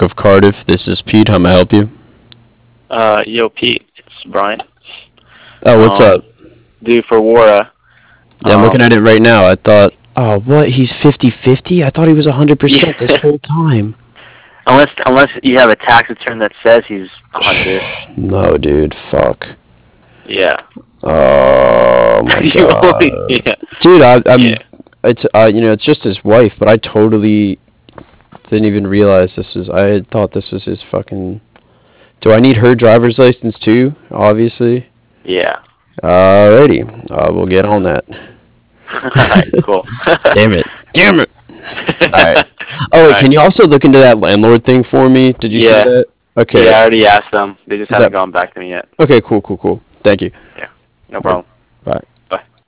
Bank of Cardiff. This is Pete. How may I help you? Yo, Pete, it's Brian. Oh, what's up? Dude, for Wara. Yeah, I'm looking at it right now. I thought, oh, what? He's 50-50? I thought he was 100% this whole time. Unless you have a tax return that says he's 100. No, dude. Fuck. Yeah. Oh my god. Yeah. Dude, I'm. Yeah. It's it's just his wife, but I totally didn't even realize this was. I had thought this was his fucking. Do I need her driver's license too? Obviously. Yeah. Alrighty, we'll get on that. Alright, cool. Damn it. Alright. Oh, wait, can you also look into that landlord thing for me? Did you see that? Okay. Yeah, I already asked them. They just haven't gone back to me yet. Okay, cool. Thank you. Yeah, no problem. Bye.